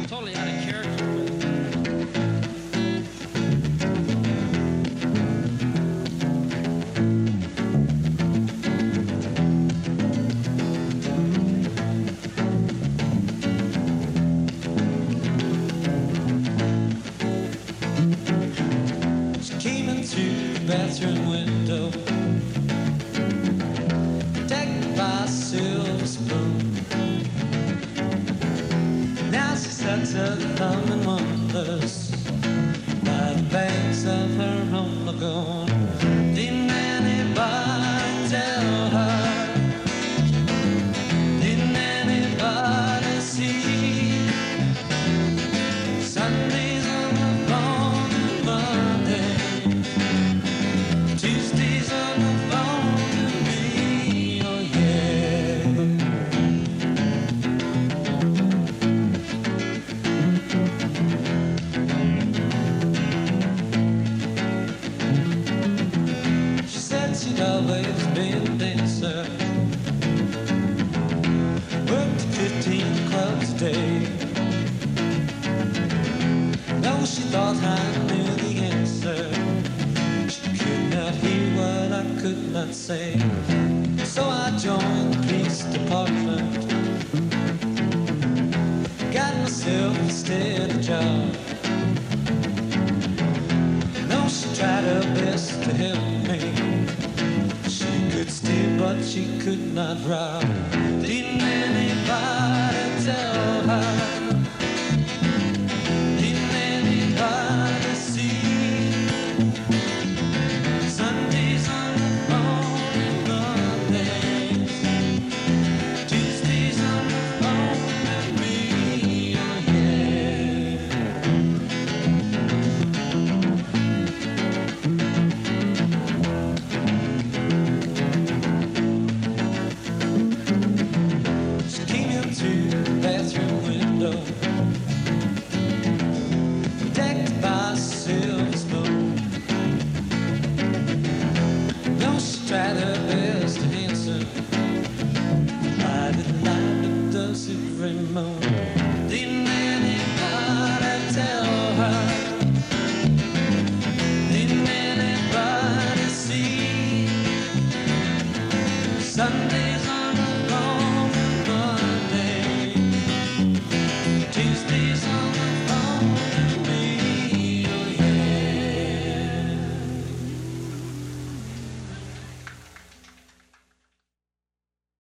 totally out of character with. She came into the bathroom window, protected by a silver spoon. Now she sets her thumb and wonders by the banks of her home lagoon. Didn't anybody tell her? Didn't anybody see? Sundays on the phone and Monday, Tuesdays on the phone to me. Oh yeah. She said she'd always been a dancer, worked 15 clubs a day. No, she thought I knew the answer. She could not hear what I could not say. So I joined the police department, got myself a steady job. No, she tried her best to help me. She could steal, but she could not rob. Didn't anybody tell her? Didn't anybody see? Sundays on the phone and Mondays, Tuesdays on the phone with me. Oh yeah. She came into the bathroom window, protected by a silver spoon. No, she tried her best to answer. I didn't like it, does it, Raymond?